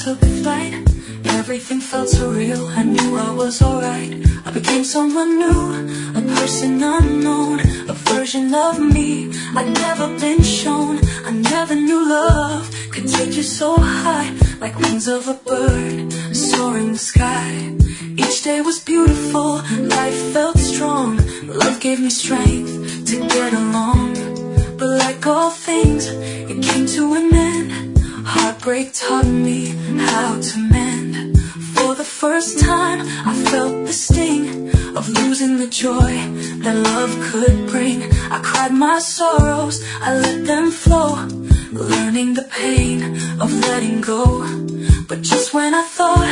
took flight. Everything felt surreal, I knew I was alright. I became someone new, a person unknown, a version of me I'd never been shown. I never knew love could take you so high, like wings of a bird soaring the sky. Each day was beautiful, life felt strong. Love gave me strength to get along. But like all things, it came to an end. Heartbreak taught me how to mend. For the first time, I felt the sting of losing the joy that love could bring. I cried my sorrows, I let them flow, learning the pain of letting go. But just when I thought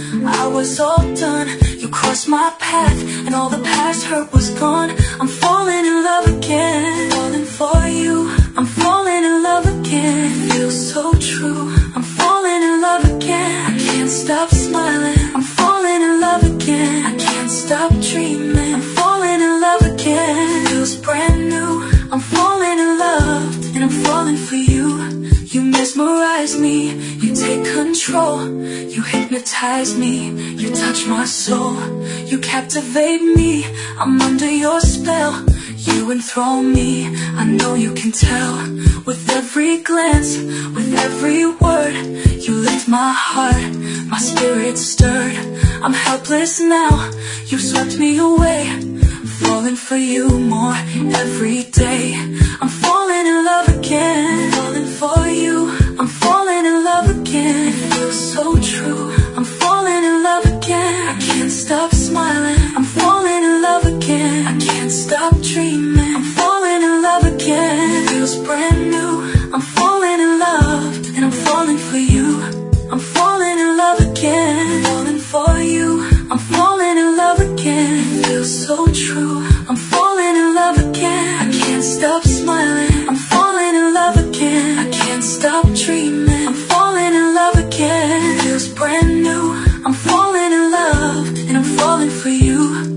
I was all done, you crossed my path and all the past hurt was gone. I'm falling in love again, falling for you. I'm falling in love again, it feels so true. I'm falling in love again, I can't stop smiling. I'm falling in love again, I can't stop dreaming. I'm falling in love again, it feels brand new. I'm falling in love, and I'm falling for you. You mesmerize me, you take control. You hypnotize me, you touch my soul. You captivate me, I'm under your spell. You enthrall me, I know you can tell. With every glance, with every word, you lift my heart, my spirit stirred. I'm helpless now, you swept me away. Falling for you more every day. I'm falling in love again, falling for you. I'm falling in love again, it feels so true. I'm falling in love again, I can't stop smiling. I'm falling in love again, I can't stop dreaming. I'm falling in love again, it feels brand new. I'm falling in love, and I'm falling for you. I'm falling in love again, falling for you. I'm falling in love again, it feels so true. I'm falling in love again, I can't stop smiling. I'm falling in love again, I can't stop dreaming. I'm falling in love again, it feels brand new. I'm falling in love, and I'm falling for you.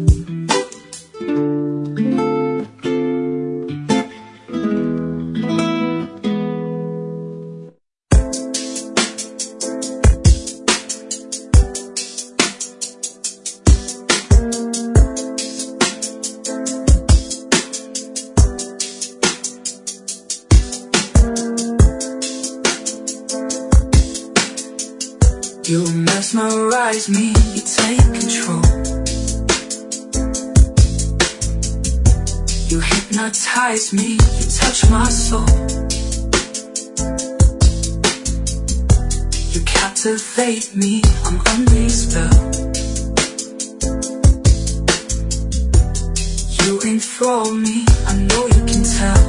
You mesmerize me, you take control. You hypnotize me, you touch my soul. You captivate me, I'm under your spell. You enthrall me, I know you can tell.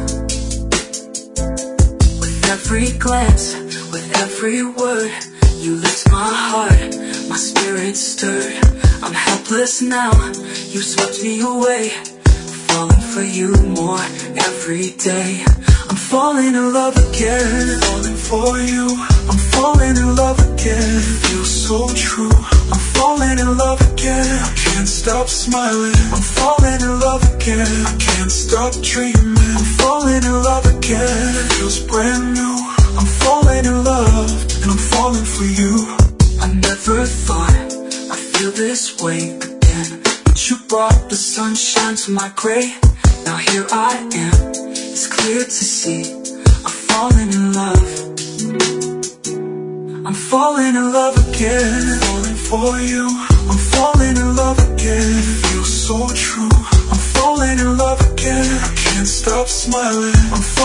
With every glance, with every word, you lift my heart, my spirit stirred. I'm helpless now, you swept me away. Falling for you more every day. I'm falling in love again, falling for you. I'm falling in love again, it feels so true. I'm falling in love again, I can't stop smiling. I'm falling in love again, I can't stop dreaming. I'm falling in love again, it feels brand new. I'm falling in love, and I'm falling for you. I never thought I'd feel this way again, but you brought the sunshine to my gray. Now here I am, it's clear to see I'm falling in love. I'm falling in love again, falling for you. I'm falling in love again, it feels so true. I'm falling in love again, I can't stop smiling. I'm